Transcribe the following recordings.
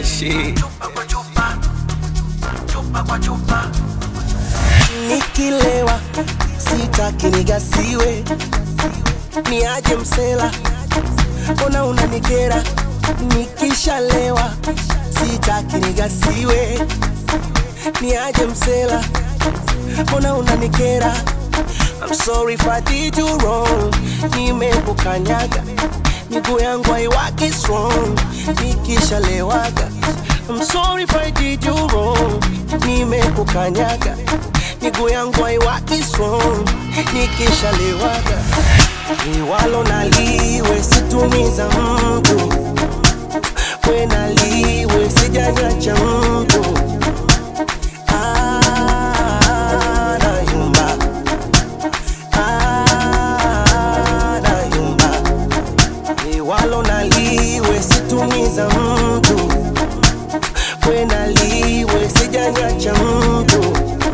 shit. Nikilewa sitaki nigasiwe, niaje msela, mbona unanikera? Nikishalewa sitaki nigasiwe, niaje msela, mbona unanikera? I'm sorry if I did you wrong, nimekukanyaga, miguu yangu haiwaki strong, nikishalewaga. I'm sorry if I did you wrong, nimekukanyaga, miguu yangu haiwaki strong, nikishalewaga. Liwalo naliwe situmiza mtu, we naliwe sijanyacha mtu. Liwalo naliwe situmiza mtu, we naliwe sijanyacha mtu.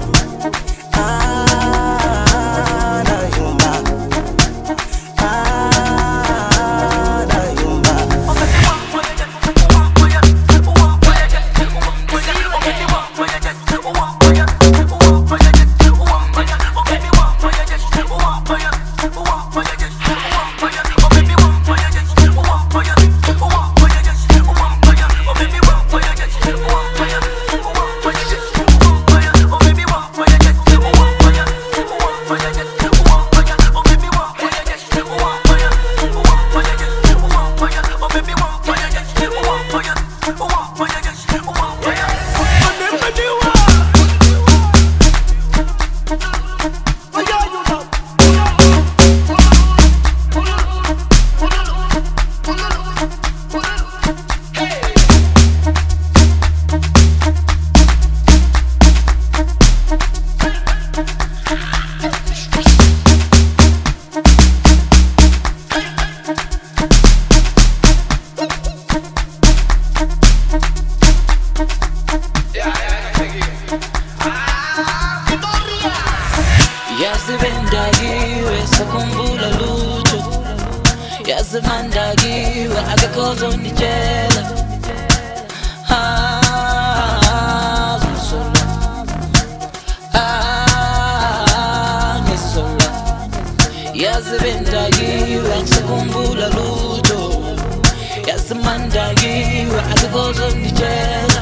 Yazibendakiwe sakhumbula lutho, yazimandakiwe akekho ozonditshela. Ngizola, ngizola. Yazibendakiwe sakhumbula lutho, yazimandakiwe akekho ozonditshela.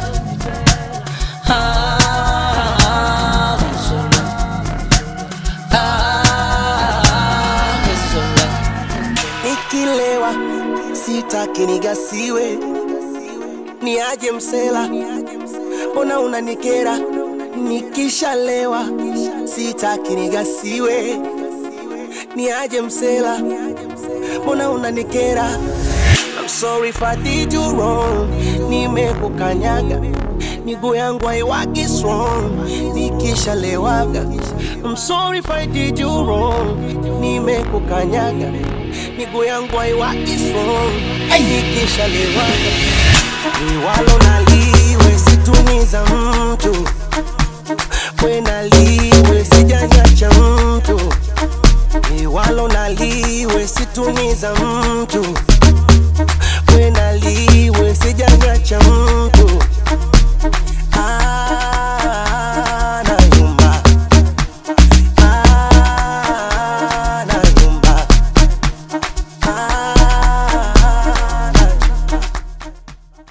Nikilewa sitaki nigasiwe, niaje msela, mbona unanikera? Nikishalewa sitaki nigasiwe, niaje msela, mbona unanikera? I'm sorry if I did you wrong, nimekukanyaga, miguu yangu haiwaki strong, nikishalewaga. I'm sorry if I did you wrong, nimekukanyaga, miguu yangu haiwaki strong, nikishalewaga. Liwalo naliwe situmiza mtu, we naliwe sijanyacha mtu. Liwalo naliwe situmiza mtu, we naliwe sijanyacha mtu.